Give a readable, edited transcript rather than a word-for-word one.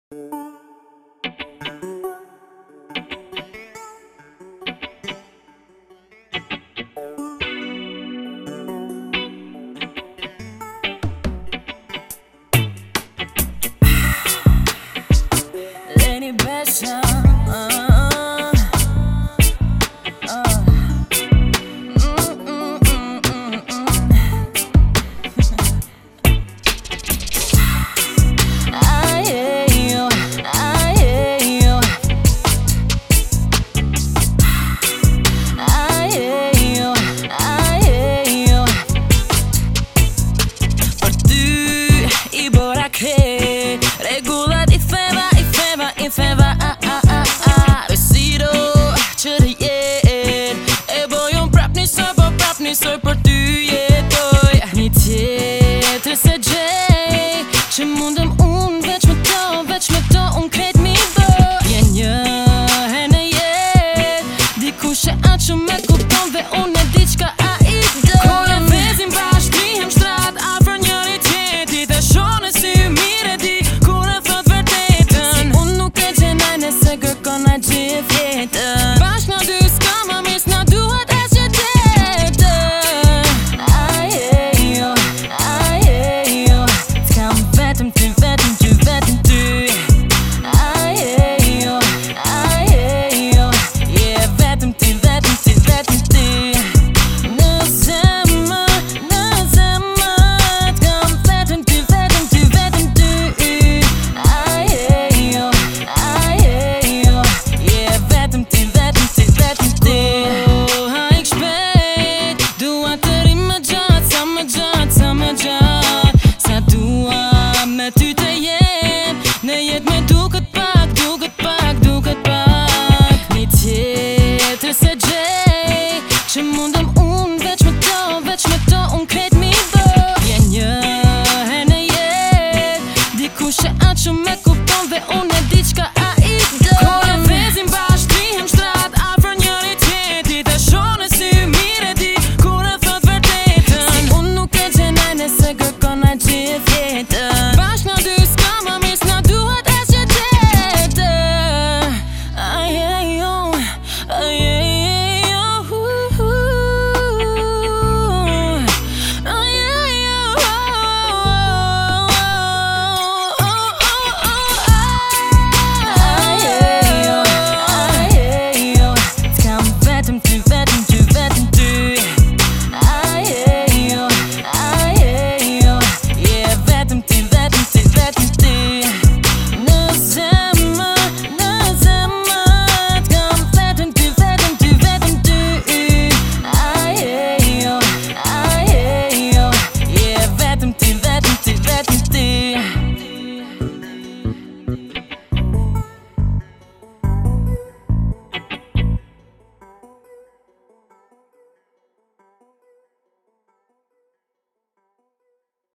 Lenny Basham. Regula i feva Besido që të jet E bojun prap njësoj për ty jetoj Një tjetër se gjej Që mundëm unë veç me to unë krejt mi bë Je një her në jet Dikush që atë që me kupton dhe unë e di qka a i do Kone vezim bashk, trihem shtrat Afër njëri tjetit e shone si mire di Se kërkon na gjithë jetën Bashk në dy s'ka ma mis në duhet e që tetën Ajejo T'kam vetëm ty Ajejo Yeah, vetëm ty Në zemër T'kam vetëm ty Ajejo Vetëm ty Ha ik shpejt Dua të ri më gjatë Sa dua me ty të jem Në jet me duket pak Një tjetër se gjej Që mundëm unë veç me to unë krejt mi bë Je një her në jet Dikush që atë që me kupton dhe unë e di qka